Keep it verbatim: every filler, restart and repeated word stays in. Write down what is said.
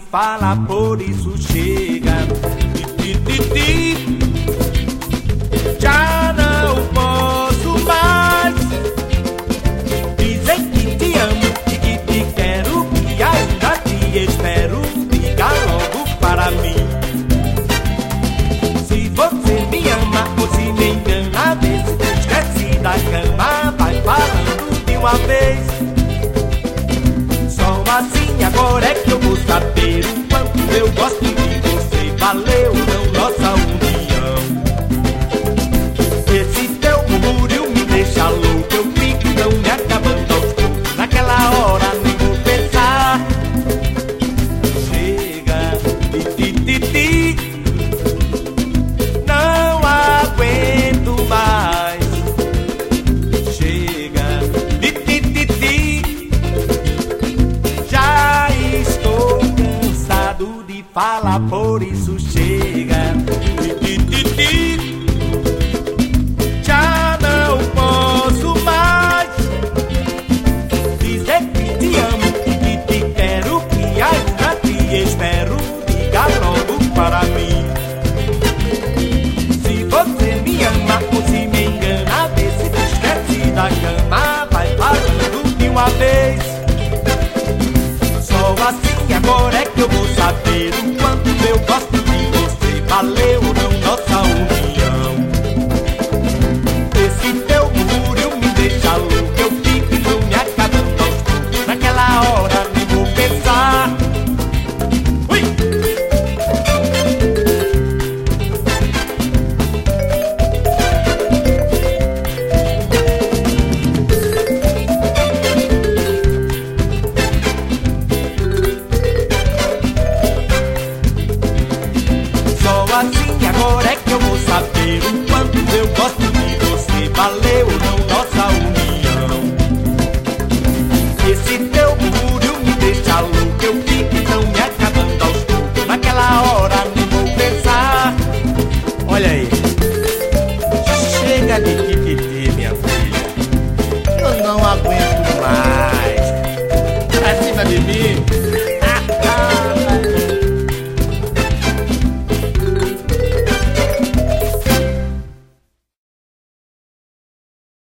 fala, por isso chega. Ti, ti, ti, ti. Já não posso mais dizer que te amo e que te quero, que ainda te espero. Diga logo para mim se você me ama ou se me engana. Vê se te esquece da cama, vai falando de uma vez. Só assim agora é que eu vou saber o quanto eu gosto de